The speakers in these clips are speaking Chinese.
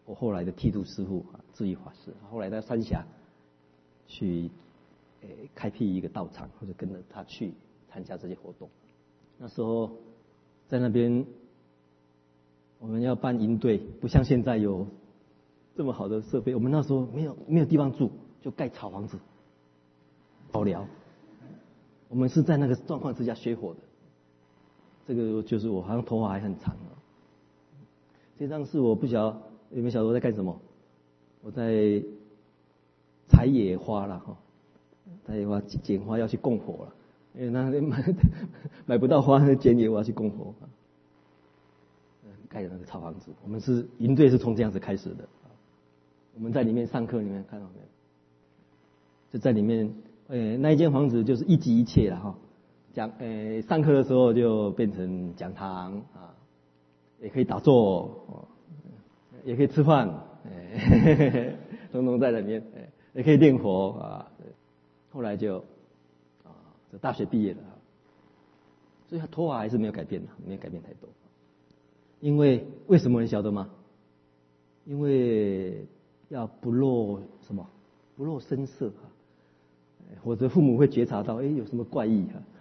我后来的剃度师父智义法师，后来在三峡去开辟一个道场，或者跟着他去参加这些活动。那时候在那边我们要办营队，不像现在有这么好的设备，我们那时候没有地方住，就盖草房子好聊。我们是在那个状况之下学火的。这个就是我好像头发还很长啊。这张是我不晓得有没有晓得我在干什么？我在采野花了哈，采野花捡花要去供火了，因为那买不到花，捡野花去供火。盖的那个草房子，我们是营队是从这样子开始的。我们在里面上课，你们看到没有？就在里面，那一间房子就是一机一切了哈。上课的时候就变成讲堂啊，也可以打坐，也可以吃饭，通通在里面，也可以练佛啊。后来就这大学毕业了，所以他头发还是没有改变的，没有改变太多。因为什么你晓得吗？因为要不露什么，不露声色啊，或者父母会觉察到，有什么怪异啊。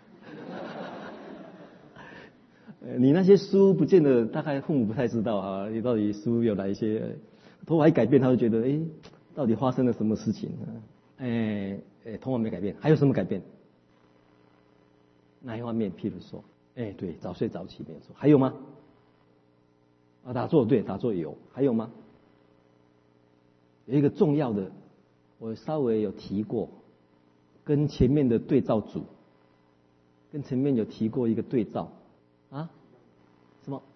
你那些书不见得，大概父母不太知道啊，你到底书有哪一些？头发一改变，他就觉得，到底发生了什么事情啊？头发没改变，还有什么改变？哪一方面？譬如说，对，早睡早起没有错，还有吗？打坐，对，打坐有，还有吗？有一个重要的，我稍微有提过，跟前面的对照组，跟前面有提过一个对照啊？什么？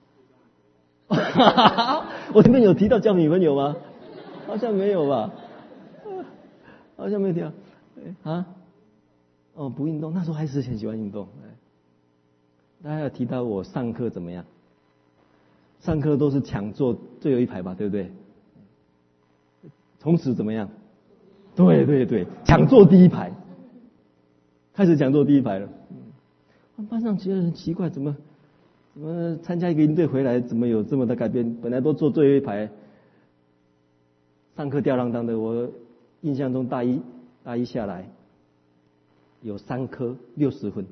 我前面有提到交女朋友吗？好像没有吧？好像没有提到不运动，那时候还是很喜欢运动。大家有提到我上课怎么样？上课都是抢坐最后一排吧，对不对？从此怎么样？对，抢坐第一排，开始抢坐第一排了。班上觉得很奇怪，怎么参加一个营队回来，怎么有这么的改变？本来都坐最后一排，上课吊郎当的。我印象中大一下来有3科60分，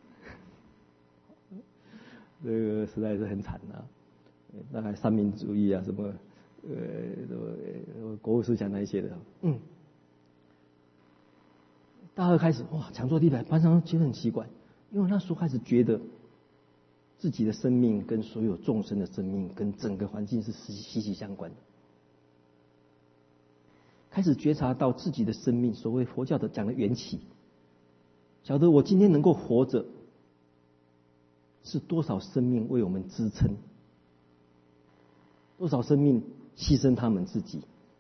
这个实在是很惨啊。大概三民主义啊，什么国务思想那一些的。大二开始抢坐第一排，班上觉得很奇怪，因为那时候开始觉得自己的生命跟所有众生的生命跟整个环境是息息相关的，开始觉察到自己的生命，所谓佛教的讲的缘起，晓得我今天能够活着，是多少生命为我们支撑。多少生命牺牲他们自己，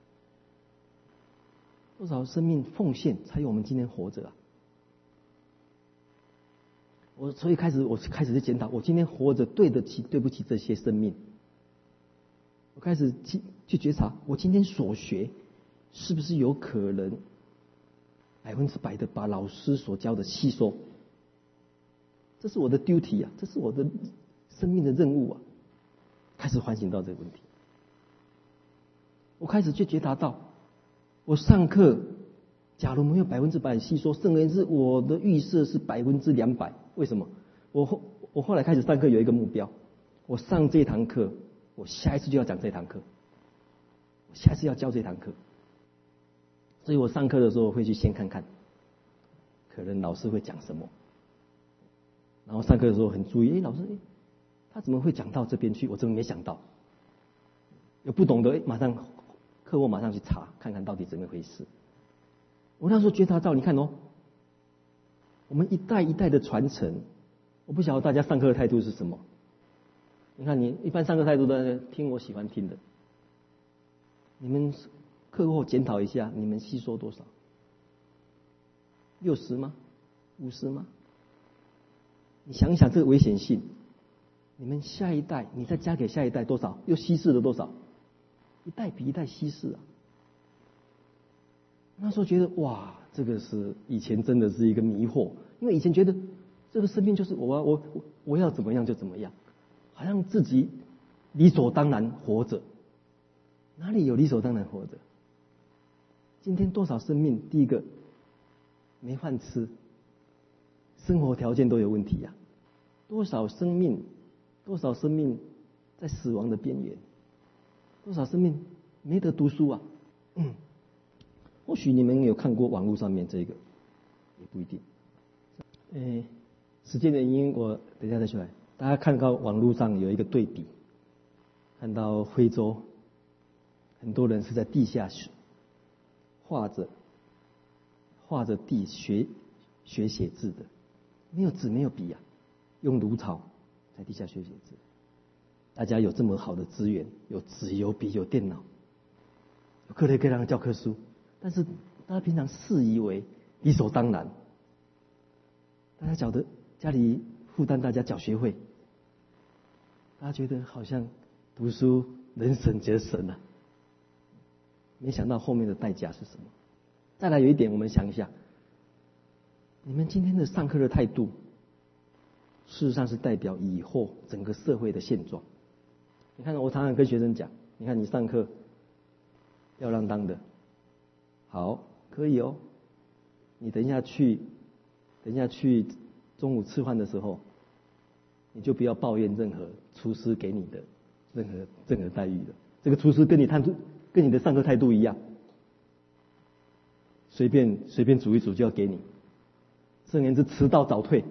多少生命奉献，才有我们今天活着啊！所以我开始在检讨，我今天活着对得起对不起这些生命？我开始去觉察，我今天所学是不是有可能100%的把老师所教的吸收？这是我的 duty 啊，这是我的生命的任务啊！开始反省到这个问题，我开始去觉察到，我上课假如没有100%吸收，甚至是我的预设是200%。为什么？我后来开始上课有一个目标，我上这堂课，我下一次就要讲这堂课，我下一次要教这堂课，所以我上课的时候会去先看看，可能老师会讲什么，然后上课的时候很注意，老师他怎么会讲到这边去？我怎么没想到？有不懂的，马上课后马上去查，看看到底怎么回事。我那时候觉察到，你看我们一代一代的传承，我不晓得大家上课的态度是什么。你看，你一般上课态度的听我喜欢听的，你们课后检讨一下，你们吸收多少？60吗？50吗？你想一想这个危险性。你们下一代，你再加给下一代多少？又稀释了多少？一代比一代稀释啊！那时候觉得这个是以前真的是一个迷惑，因为以前觉得这个生命就是我要怎么样就怎么样，好像自己理所当然活着。 哪里有理所当然活着？今天多少生命，第一个没饭吃，生活条件都有问题呀、多少生命在死亡的边缘，多少生命没得读书啊！或许你们有看过网络上面这个，也不一定。时间的原因，我等一下再出来。大家看到网络上有一个对比，看到非洲很多人是在地下室画着地学写字的，没有纸没有笔啊，用芦草在地下学写字。大家有这么好的资源，有纸有笔有电脑，有各类各样的教科书，但是大家平常视以为理所当然。大家觉得家里负担大家缴学费，大家觉得好像读书能省则省啊，没想到后面的代价是什么？再来有一点，我们想一下，你们今天的上课的态度，事实上是代表以后整个社会的现状。你看，我常常跟学生讲，你看你上课吊儿郎当的，好，可以哦。你等一下去中午吃饭的时候，你就不要抱怨任何厨师给你的任何待遇了。这个厨师跟你的上课态度一样，随便煮一煮就要给你，甚而言之迟到早退。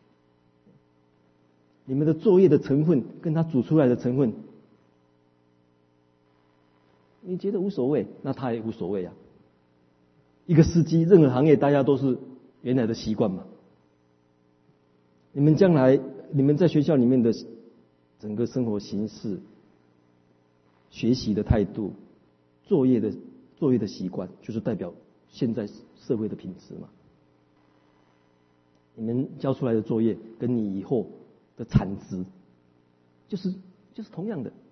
你们的作业的成分跟他煮出来的成分，你觉得无所谓，那他也无所谓啊。一个司机，任何行业大家都是原来的习惯嘛。你们将来，你们在学校里面的整个生活形式、学习的态度、作业的习惯，就是代表现在社会的品质嘛。你们交出来的作业，跟你以后的产值，就是同样的。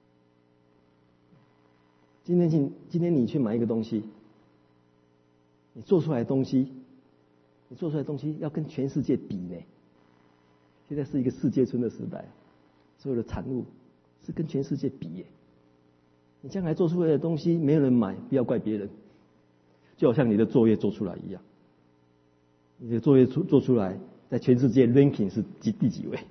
今天你去买一个东西，你做出来的东西要跟全世界比呢。现在是一个世界村的时代，所有的产物是跟全世界比耶。你将来做出来的东西没有人买，不要怪别人，就好像你的作业做出来一样。你的作业做出来，在全世界 ranking 是第几位？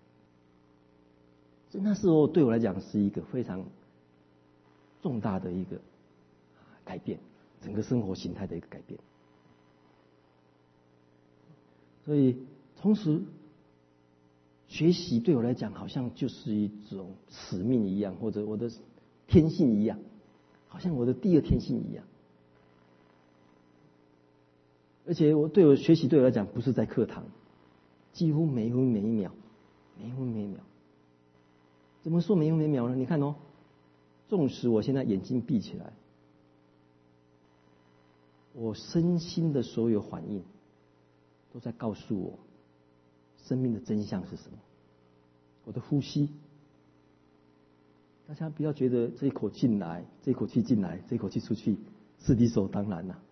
所以那时候对我来讲是一个非常重大的一个改变，整个生活形态的一个改变。所以同时，学习对我来讲好像就是一种使命一样，或者我的天性一样，好像我的第二天性一样。而且学习对我来讲不是在课堂，几乎每分每秒。怎么说每分每秒呢？你看哦，纵使我现在眼睛闭起来，我身心的所有反应都在告诉我生命的真相是什么。我的呼吸，大家不要觉得这一口进来，这一口气进来，这一口气出去是理所当然啊。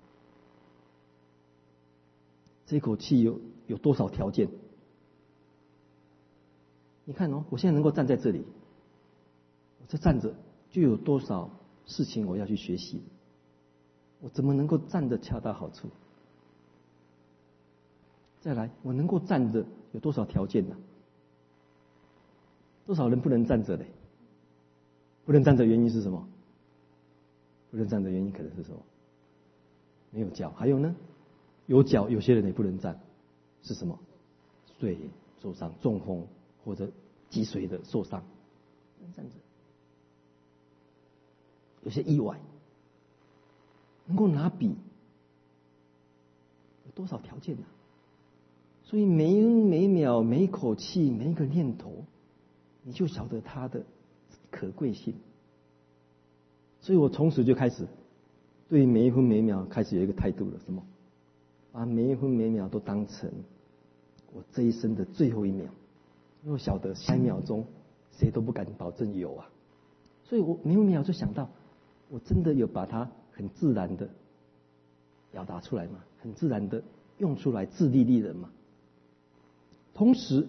这一口气有多少条件？你看哦，我现在能够站在这里，我这站着就有多少事情我要去学习，我怎么能够站着恰到好处？再来，我能够站着有多少条件呢？多少人不能站着嘞？不能站着原因是什么？不能站着原因可能是什么？没有脚。还有呢？有脚，有些人也不能站，是什么？水受伤、中风或者积水的受伤，不能站着。有些意外，能够拿笔，有多少条件呢？所以每分每秒、每一口气、每一个念头，你就晓得它的可贵性。所以我从此就开始对每一分每一秒开始有一个态度了，什么？把每一分每一秒都当成我这一生的最后一秒，因为我晓得下一秒钟谁都不敢保证有啊。所以我每一秒就想到，我真的有把它很自然的表达出来吗？很自然的用出来，自立立人嘛。同时，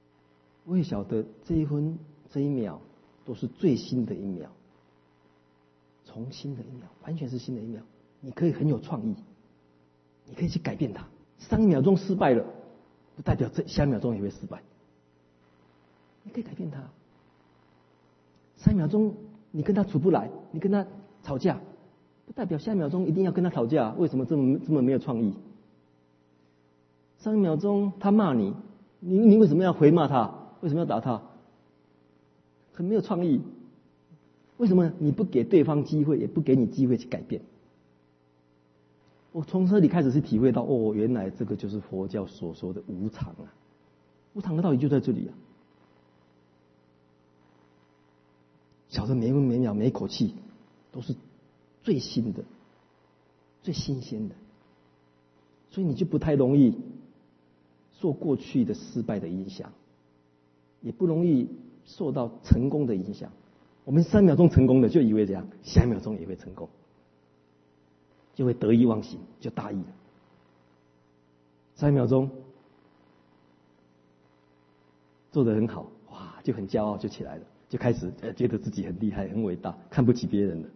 我也晓得这一分这一秒都是最新的一秒， 重新的一秒，完全是新的一秒，你可以很有创意，你可以去改变它。上一秒钟失败了，不代表这下一秒钟也会失败，你可以改变它。上一秒钟你跟他处不来，你跟他吵架，不代表下一秒钟一定要跟他吵架。为什么这么没有创意？上一秒钟他骂你，你为什么要回骂他？为什么要打他？很没有创意。为什么你不给对方机会，也不给你机会去改变？我从这里开始是体会到，原来这个就是佛教所说的无常啊！无常的道理就在这里啊！小的每分每秒每一口气都是最新的、最新鲜的，所以你就不太容易受过去的失败的影响，也不容易受到成功的影响。我们3秒钟成功了，就以为这样，下一秒钟也会成功，就会得意忘形，就大意了。3秒钟做得很好，哇，就很骄傲，就起来了，就开始觉得自己很厉害、很伟大，看不起别人了。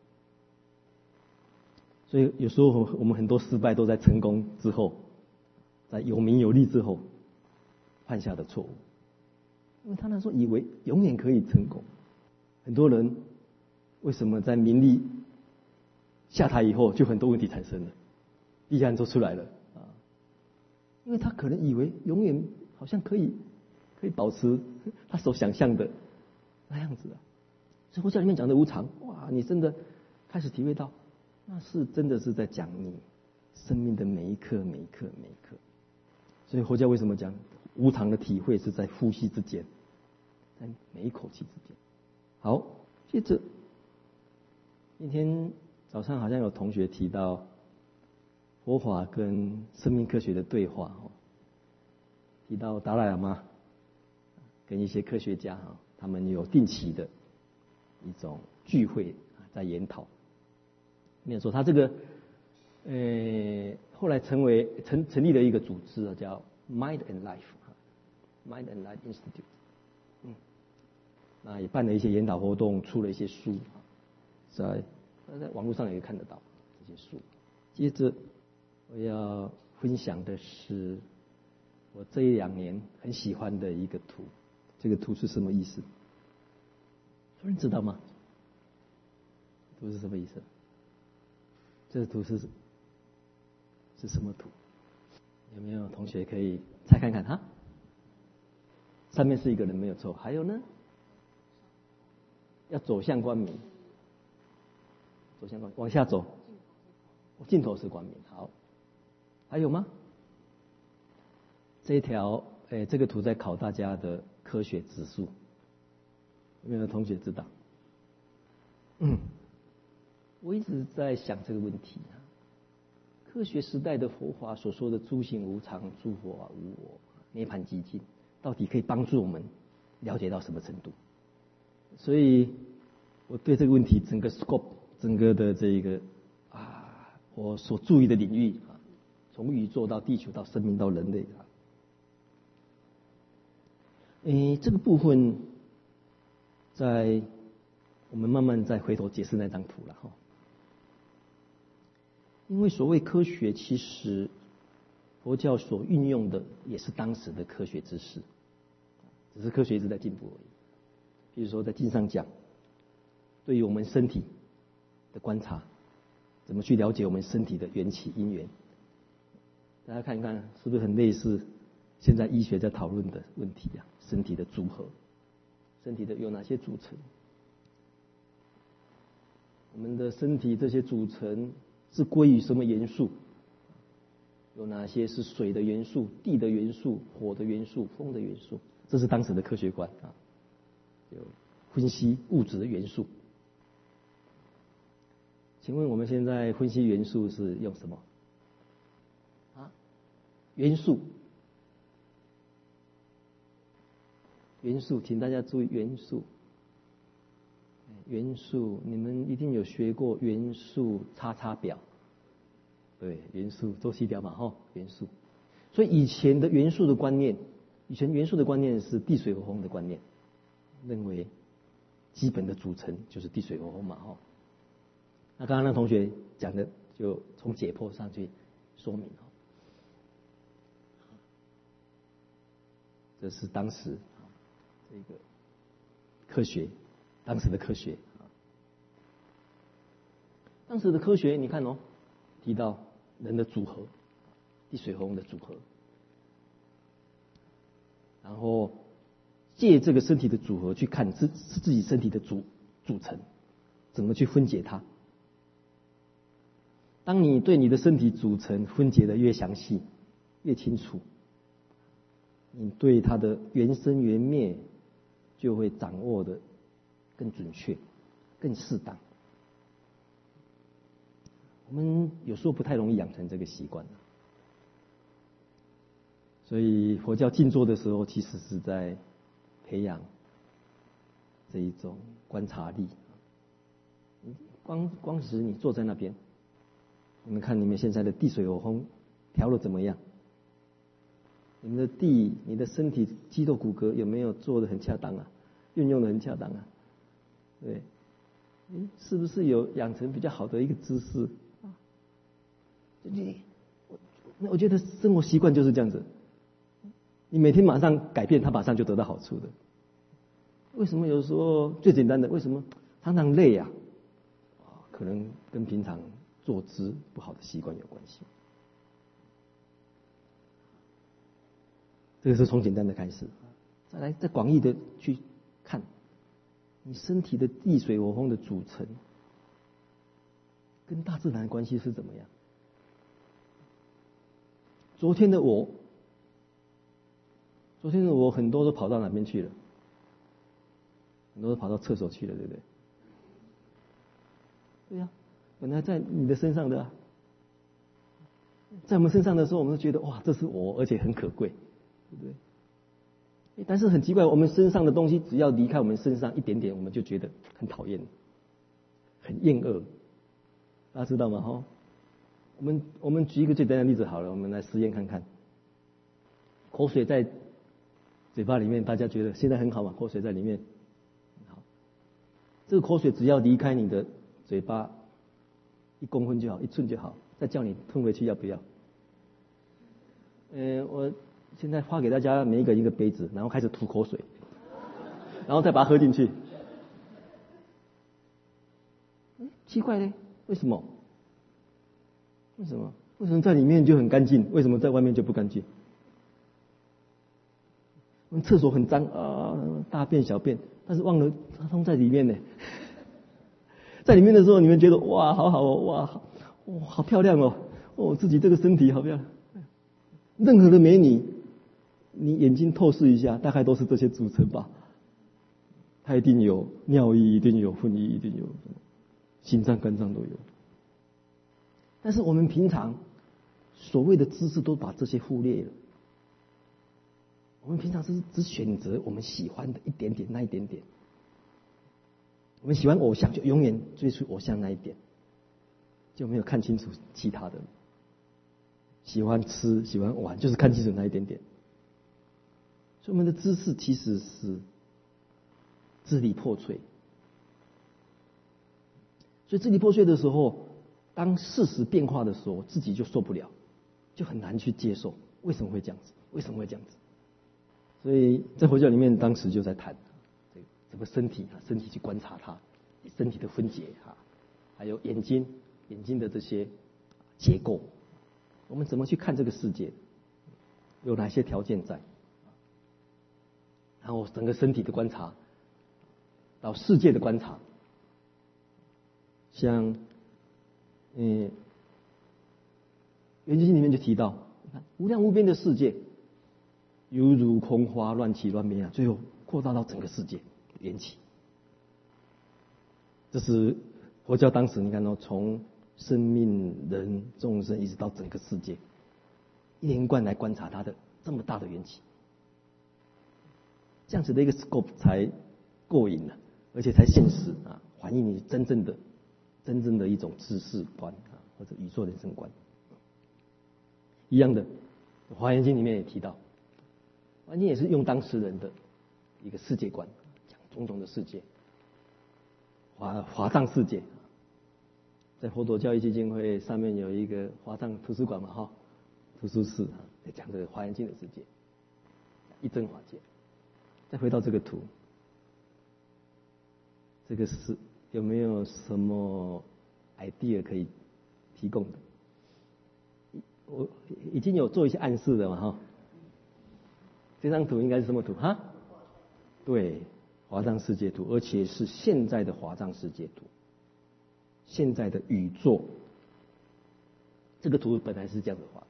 所以有时候我们很多失败都在成功之后，在有名有利之后犯下的错误，因为他那时候以为永远可以成功。很多人为什么在名利下台以后就很多问题产生了，弊案都出来了啊？因为他可能以为永远好像可以保持他所想象的那样子啊。所以佛教里面讲的无常，哇，你真的开始体会到，那是真的是在讲你生命的每一刻每一刻每一刻。所以佛教为什么讲无常的体会是在呼吸之间，在每一口气之间。好，接着今天早上好像有同学提到佛法跟生命科学的对话，提到达赖喇嘛跟一些科学家他们有定期的一种聚会在研讨。没有错，他这个后来成立了一个组织叫 Mind and Life，Mind and Life Institute。那也办了一些研讨活动，出了一些书，在网络上也可以看得到这些书。接着我要分享的是我这1-2年很喜欢的一个图。这个图是什么意思？有人知道吗？图是什么意思？这个图是什么图？有没有同学可以猜看看哈？上面是一个人没有错，还有呢？要走向光明，走向光明，往下走，尽头是光明。好，还有吗？这一条，这个图在考大家的科学指数，有没有同学知道？我一直在想这个问题啊。科学时代的佛法所说的诸行无常、诸佛无我、涅槃寂静，到底可以帮助我们了解到什么程度？所以我对这个问题整个 scope 整个的这个我所注意的领域从宇宙到地球到生命到人类这个部分在我们慢慢再回头解释那张图了哈。因为所谓科学，其实佛教所运用的也是当时的科学知识，只是科学一直在进步而已。比如说在经上讲，对于我们身体的观察，怎么去了解我们身体的缘起因缘，大家看一看是不是很类似现在医学在讨论的问题啊？身体的组合，身体的有哪些组成？我们的身体这些组成是归于什么元素？有哪些是水的元素、地的元素、火的元素、风的元素？这是当时的科学观啊。有分析物质的元素。请问我们现在分析元素是用什么？元素，请大家注意元素。元素，你们一定有学过元素叉叉表，对，元素周期表嘛，元素。所以以前元素的观念是地水火风的观念。认为基本的组成就是地水火风嘛， 那刚刚那同学讲的，就从解剖上去说明。这是当时这个科学，当时的科学。当时的科学，你看哦，提到人的组合，地水火风的组合，然后借这个身体的组合去看自己身体的组成，怎么去分解它。当你对你的身体组成分解的越详细、越清楚，你对它的原生原灭就会掌握的更准确、更适当。我们有时候不太容易养成这个习惯，所以佛教静坐的时候，其实是在培养这一种观察力。光是你坐在那边，你们看你们现在的地水火风调得怎么样？你们的地，你的身体肌肉骨骼有没有做得很恰当啊？运用得很恰当啊？对，是不是有养成比较好的一个姿势？我觉得生活习惯就是这样子，你每天马上改变，它马上就得到好处的。为什么有时候最简单的，为什么常常累啊？可能跟平常坐姿不好的习惯有关系。这个是从简单的开始，再来再广义的去看你身体的地水火风的组成跟大自然的关系是怎么样。昨天的我很多都跑到哪边去了？很多都跑到厕所去了，对不对？对呀，本来在你的身上的在我们身上的时候，我们都觉得哇，这是我，而且很可贵，对不对？但是很奇怪，我们身上的东西只要离开我们身上一点点，我们就觉得很讨厌，很厌恶。大家知道吗？哈，我们举一个最简单的例子好了，我们来实验看看。口水在嘴巴里面，大家觉得现在很好嘛？口水在里面，好，这个口水只要离开你的嘴巴1公分就好，1寸就好，再叫你吞回去，要不要？我现在发给大家每一个一个杯子，然后开始吐口水，然后再把它喝进去。奇怪嘞，为什么？为什么在里面就很干净，为什么在外面就不干净？我们厕所很脏啊，大便小便，但是忘了它通在里面呢。在里面的时候，你们觉得哇，好好哦，哇，好漂亮哦，自己这个身体好漂亮。任何的美女，你眼睛透视一下，大概都是这些组成吧。它一定有尿液，一定有粪液，一定有心脏、肝脏都有。但是我们平常所谓的知识都把这些忽略了。我们平常是只选择我们喜欢的一点点，那一点点。我们喜欢偶像，就永远追随偶像那一点，就没有看清楚其他的。喜欢吃，喜欢玩，就是看清楚那一点点。所以我们的知识其实是支离破碎。所以支离破碎的时候，当事实变化的时候，自己就受不了，就很难去接受。为什么会这样子？为什么会这样子？所以在佛教里面，当时就在谈这个身体去观察它，身体的分解还有眼睛的这些结构，我们怎么去看这个世界，有哪些条件在，然后整个身体的观察到世界的观察，像圆觉经里面就提到，你看无量无边的世界。犹如空花乱起乱灭最后扩大到整个世界缘起。这是佛教当时你看到从生命、人、众生一直到整个世界，一连贯来观察它的这么大的缘起，这样子的一个 scope 才过瘾了，而且才现实反映你真正的一种知识观或者宇宙人生观。一样的，《华严经》里面也提到。环境也是用当事人的一个世界观，讲种种的世界，华藏世界， 在佛陀教育基金会上面有一个华藏图书馆嘛，哈，图书室在讲这个华严经的世界，一真法界。再回到这个图，这个是有没有什么 idea 可以提供的？我已经有做一些暗示了嘛，哈。这张图应该是什么图？哈，对，华藏世界图，而且是现在的华藏世界图，现在的宇宙。这个图本来是这样子画，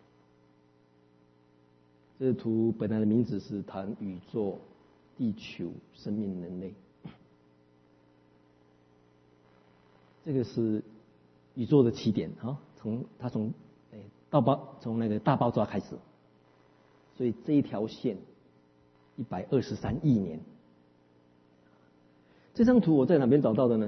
这个图本来的名字是谈宇宙、地球、生命、人类。这个是宇宙的起点啊，从那个大爆炸开始，所以这一条线123亿年。这张图我在哪边找到的呢？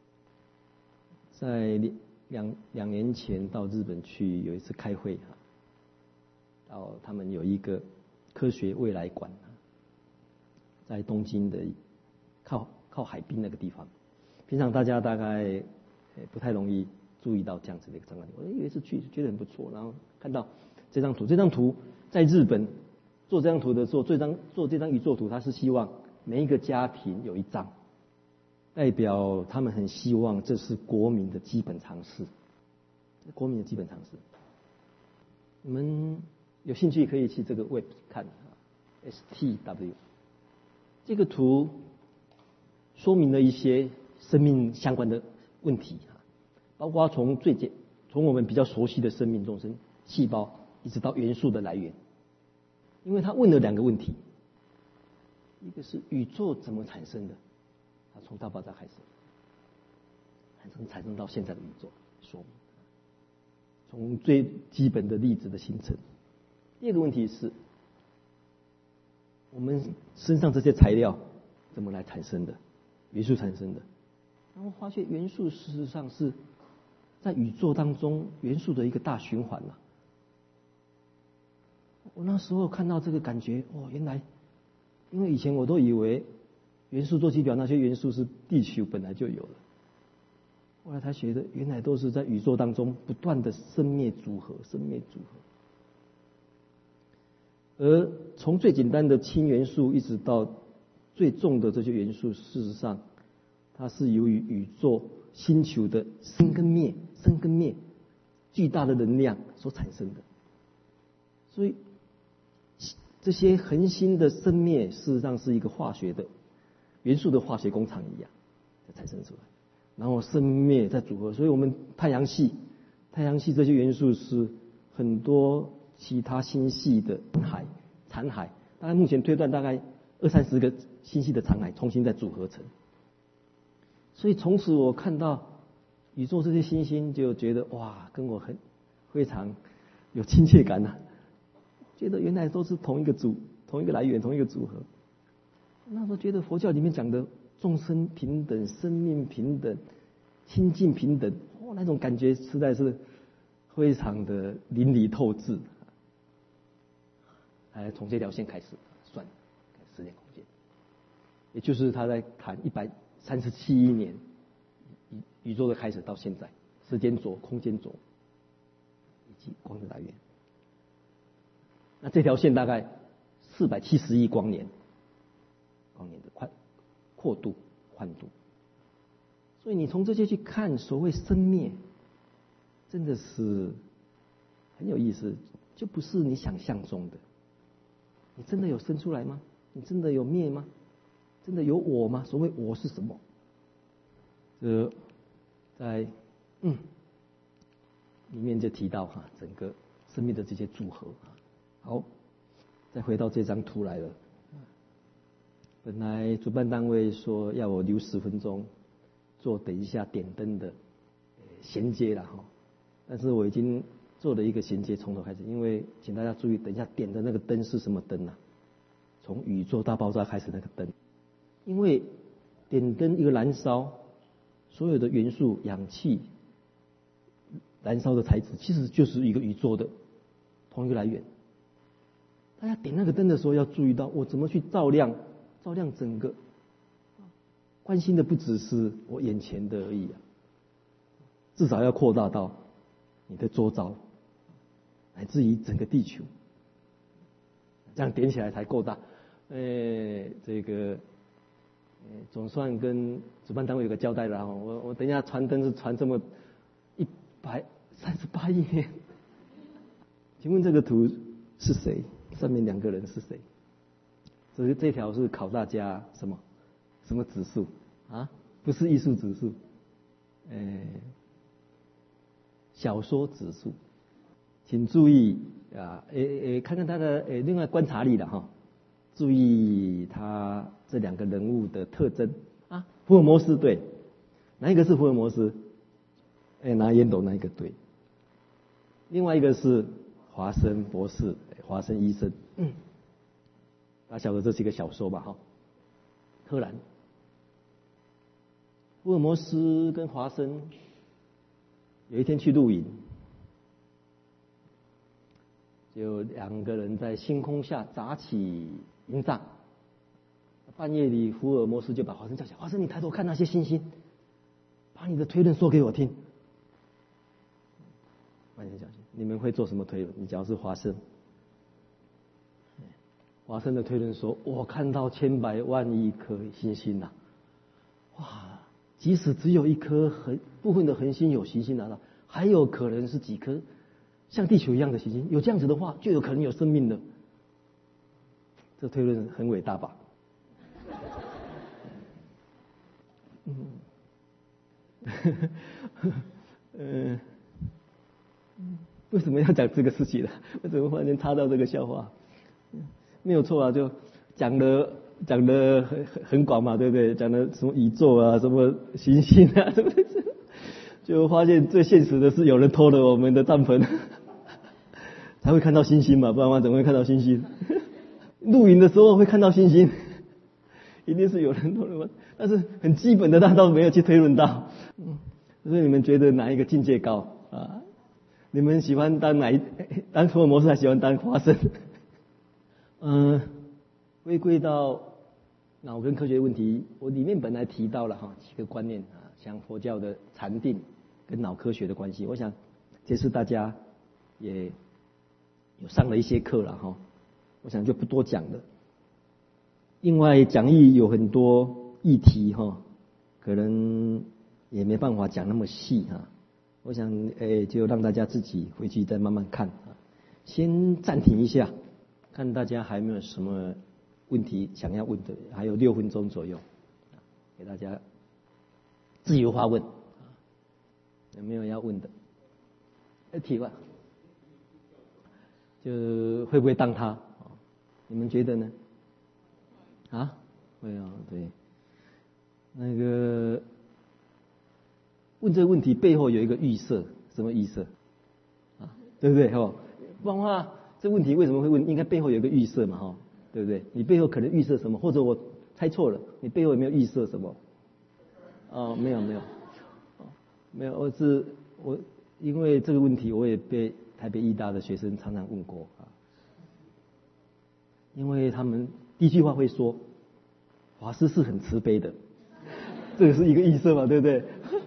在两年前到日本去有一次开会到他们有一个科学未来馆，在东京的靠海滨那个地方。平常大家大概不太容易注意到这样子的一个展览。我有一次去觉得很不错，然后看到这张图。这张图在日本做这张图的时候，做这张宇宙图，他是希望每一个家庭有一张，代表他们很希望这是国民的基本常识。国民的基本常识，你们有兴趣可以去这个 web 看STW。这个图说明了一些生命相关的问题，包括从我们比较熟悉的生命众生细胞，一直到元素的来源。因为他问了2个问题，一个是宇宙怎么产生的，它从大爆炸开始产生到现在的宇宙，说明从最基本的粒子的形成。第2个问题是我们身上这些材料怎么来产生的，元素产生的。然后发现元素事实上是在宇宙当中元素的一个大循环了。我那时候看到这个感觉，原来因为以前我都以为元素周期表那些元素是地球本来就有的，后来才觉得原来都是在宇宙当中不断的生灭组合。而从最简单的氢元素一直到最重的这些元素，事实上它是由于宇宙星球的生跟灭巨大的能量所产生的。所以这些恒星的生灭事实上是一个化学的元素的化学工厂一样产生出来，然后生灭再组合。所以我们太阳系这些元素是很多其他星系的残骸，大概目前推断大概20-30个星系的残骸重新再组合成。所以从此我看到宇宙这些星星，就觉得哇，跟我非常有亲切感啊，觉得原来都是同一个来源，同一个组合。那时候觉得佛教里面讲的众生平等、生命平等、清净平等，那种感觉实在是非常的淋漓透致。从这条线开始算时间空间，也就是他在谈137亿年宇宙的开始到现在，时间轴、空间轴以及光的来源。那这条线大概470亿光年的阔度、宽度。所以你从这些去看所谓生灭，真的是很有意思，就不是你想象中的。你真的有生出来吗？你真的有灭吗？真的有我吗？所谓我是什么？在里面就提到整个生命的这些组合。好，再回到这张图来了。本来主办单位说要我留10分钟做等一下点灯的衔接了哈，但是我已经做了一个衔接，从头开始。因为请大家注意，等一下点的那个灯是什么灯啊？从宇宙大爆炸开始那个灯。因为点灯一个燃烧，所有的元素、氧气燃烧的材质，其实就是一个宇宙的同一个来源。大家点那个灯的时候要注意到，我怎么去照亮整个，关心的不只是我眼前的而已啊。 至少要扩大到你的周遭，乃至于整个地球，这样点起来才够大。这个总算跟主办单位有个交代了。我等一下传灯是传这么138亿年。请问这个图是谁？上面2个人是谁？这条是考大家什么指数啊？不是艺术指数，小说指数。请注意啊，看看他的另外观察力了哈。注意他这2个人物的特征啊。福尔摩斯对，哪一个是福尔摩斯？拿烟斗那一个对。另外一个是华生博士，华生医生。大家晓得这是一个小说吧？哈，柯南。福尔摩斯跟华生有一天去露营，就2个人在星空下扎起营帐。半夜里，福尔摩斯就把华生叫起来：“华生，你抬头看那些星星，把你的推论说给我听。”华生讲：“你们会做什么推论？”你只要是华生。华生的推论说：“我看到千百万亿颗星星呐，哇！即使只有一颗部分的恒星有行星拿到，还有可能是几颗像地球一样的行星。有这样子的话，就有可能有生命了。”这推论很伟大吧？为什么要讲这个事情呢？为什么忽然间插到这个笑话？没有错啊，就讲得很广嘛，对不对？讲的什么宇宙啊，什么行星啊，什么的，就发现最现实的是有人偷了我们的帐篷，才会看到星星嘛，不然的话怎么会看到星星？露营的时候会看到星星，一定是有人偷了嘛。但是很基本的，大家都没有去推论到。所以你们觉得哪一个境界高啊？你们喜欢当福尔摩斯，还喜欢当华生？归归到脑跟科学问题，我里面本来提到了几个观念啊，像佛教的禅定跟脑科学的关系。我想这次大家也有上了一些课了哈，我想就不多讲了。另外讲义有很多议题哈，可能也没办法讲那么细哈。我想就让大家自己回去再慢慢看啊。先暂停一下，看大家还有没有什么问题想要问的，还有6分钟左右，给大家自由发问。有没有要问的？提问，就会不会当他？你们觉得呢？啊，会啊，对。那个问这个问题背后有一个预设，什么预设？啊，对不对？哈，不然的话，这问题为什么会问？应该背后有一个预设嘛，哈，对不对？你背后可能预设什么？或者我猜错了，你背后有没有预设什么？没有，没有，我因为这个问题，我也被台北医大的学生常常问过啊，因为他们第一句话会说，法师是很慈悲的，这个是一个预设嘛，对不对？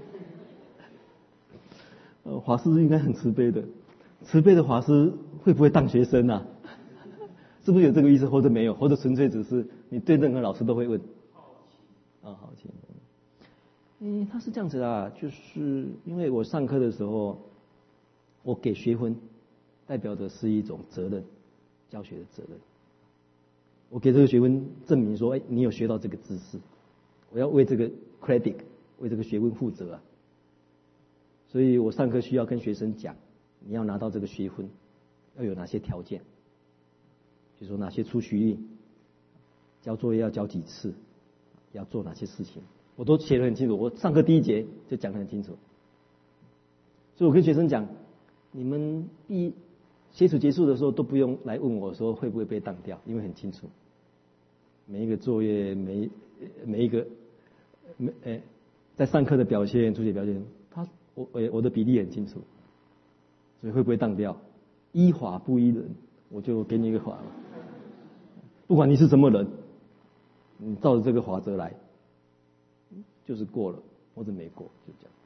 法师应该很慈悲的，慈悲的法师会不会当学生啊？是不是有这个意思，或者没有，或者纯粹只是你对任何老师都会问？好奇。他是这样子啊，就是因为我上课的时候，我给学分，代表的是一种责任，教学的责任。我给这个学分证明说，你有学到这个知识，我要为这个 credit， 为这个学分负责啊。所以我上课需要跟学生讲，你要拿到这个学分，要有哪些条件，就说哪些出席率，交作业要交几次，要做哪些事情。我都写得很清楚，我上课第一节就讲得很清楚。所以我跟学生讲，你们写组结束的时候都不用来问我说会不会被当掉，因为很清楚，每一个作业每一个在上课的表现、出席表现，我的比例很清楚，所以会不会当掉，依法不依人，我就给你一个法，不管你是什么人，你照着这个法则来。就是过了或者没过，就这样。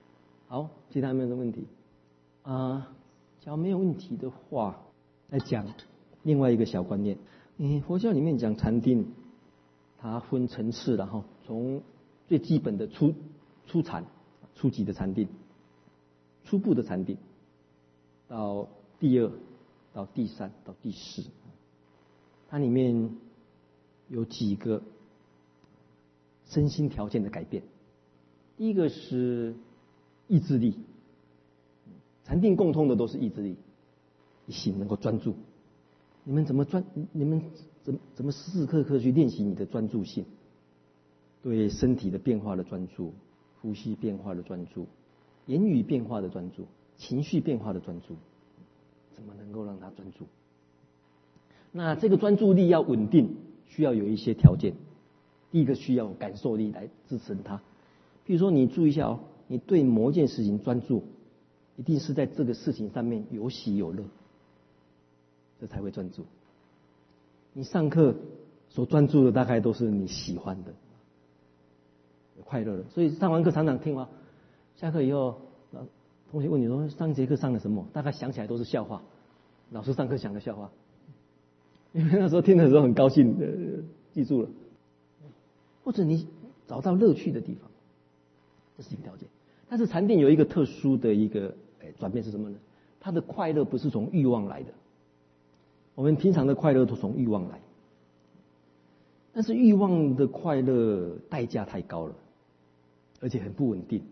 好，其他有没有问题？假如没有问题的话，来讲另外一个小观念。佛教里面讲禅定，它分层次的哈，从最基本的初禅、初级的禅定、初步的禅定，到第二、到第三、到第四，它里面有几个身心条件的改变。第一个是意志力，禅定共通的都是意志力，一心能够专注。你们怎么时时刻刻去练习你的专注性？对身体的变化的专注，呼吸变化的专注，言语变化的专注，情绪变化的专注，怎么能够让它专注？那这个专注力要稳定，需要有一些条件。第一个需要感受力来支撑它。比如说，你注意一下哦，你对某一件事情专注，一定是在这个事情上面有喜有乐，这才会专注。你上课所专注的大概都是你喜欢的、快乐的，所以上完课常常听完，下课以后，同学问你说上节课上了什么，大概想起来都是笑话，老师上课讲的笑话，因为那时候听的时候很高兴，记住了。或者你找到乐趣的地方，这是一个条件。但是禅定有一个特殊的一个转变是什么呢？它的快乐不是从欲望来的。我们平常的快乐都从欲望来，但是欲望的快乐代价太高了，而且很不稳定，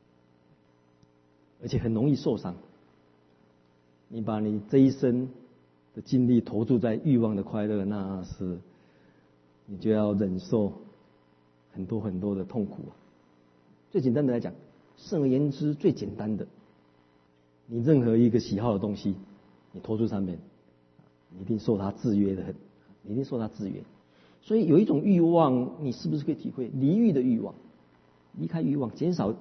而且很容易受伤。你把你这一生的精力投注在欲望的快乐，那是你就要忍受很多很多的痛苦啊。最简单的来讲，甚而言之，最简单的，你任何一个喜好的东西，你投注上面，你一定受它制约的很，你一定受它制约。所以有一种欲望，你是不是可以体会离欲的欲望？离开欲望，减少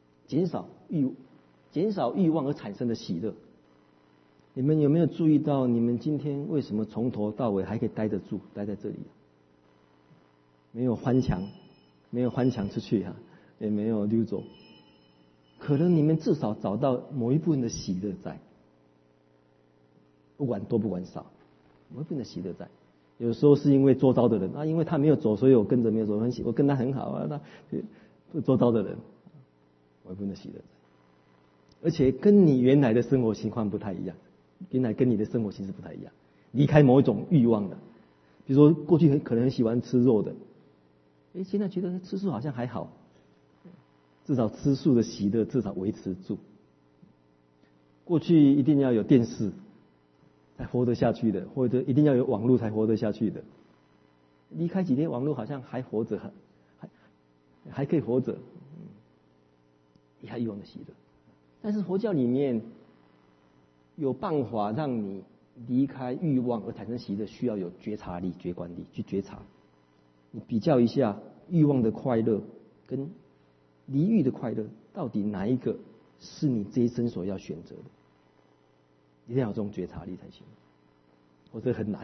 欲望而产生的喜乐。你们有没有注意到，你们今天为什么从头到尾还可以待得住，待在这里？没有翻墙出去啊，也没有溜走。可能你们至少找到某一部分的喜乐在，不管多不管少，某一部分的喜乐在。有时候是因为周遭的人因为他没有走，所以我跟着没有走，我跟他很好啊，那周遭的人，某一部分的喜乐在。而且跟你原来的生活情况不太一样，原来跟你的生活形式不太一样，离开某一种欲望的，比如说过去可能很喜欢吃肉的，现在觉得吃素好像还好，至少吃素的喜乐至少维持住。过去一定要有电视才活得下去的，或者一定要有网络才活得下去的，离开几天网络好像还活着，还可以活着，离开欲望的喜乐。但是佛教里面有办法让你离开欲望而产生喜乐，需要有觉察力、觉观力去觉察。你比较一下欲望的快乐跟离欲的快乐，到底哪一个是你这一生所要选择的？一定要有这种觉察力才行，否则很难。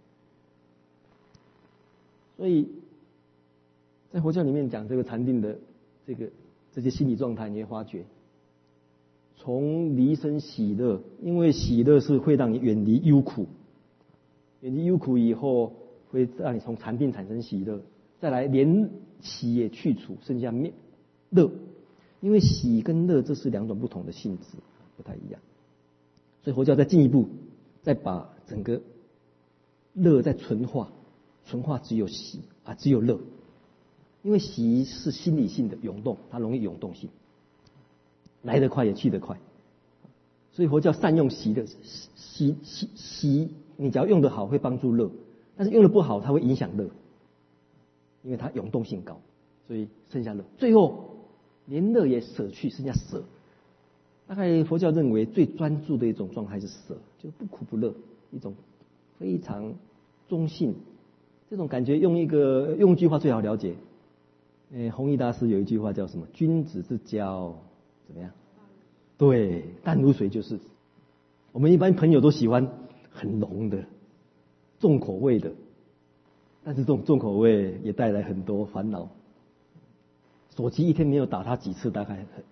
所以在佛教里面讲这个禅定的这些心理状态，你会发觉，从离生喜乐，因为喜乐是会让你远离忧苦，远离忧苦以后，会让你从禅定产生喜乐，再来连喜也去除，剩下乐，因为喜跟乐这是两种不同的性质，不太一样。所以佛教再进一步，再把整个乐再纯化只有喜只有乐，因为喜是心理性的涌动，它容易涌动性，来得快也去得快，所以佛教善用喜乐，喜你只要用得好会帮助乐，但是用得不好它会影响乐，因为它涌动性高，所以剩下乐，最后连乐也舍去，剩下舍。大概佛教认为最专注的一种状态是舍，就不苦不乐，一种非常中性。这种感觉用一句话最好了解。弘一大师有一句话叫什么？君子之交怎么样？对，淡如水就是。我们一般朋友都喜欢很浓的、重口味的，但是这种重口味也带来很多烦恼。手机一天没有打他几次，大概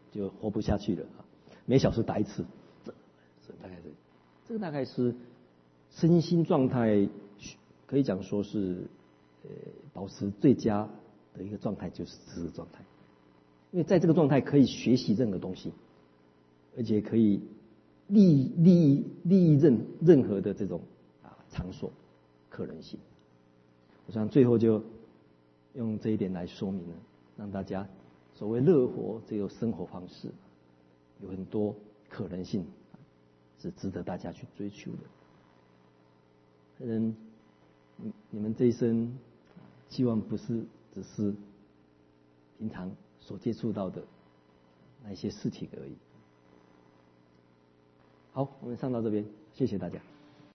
就活不下去了啊，每小时打一次，这个大概是身心状态，可以讲说是保持最佳的一个状态，就是这个状态。因为在这个状态可以学习任何东西，而且可以利益任何的这种场所可能性。我想最后就用这一点来说明了，让大家所谓乐活这种生活方式有很多可能性，是值得大家去追求的。可能你们这一生希望不是只是平常所接触到的那一些事情而已。好，我们上到这边，谢谢大家。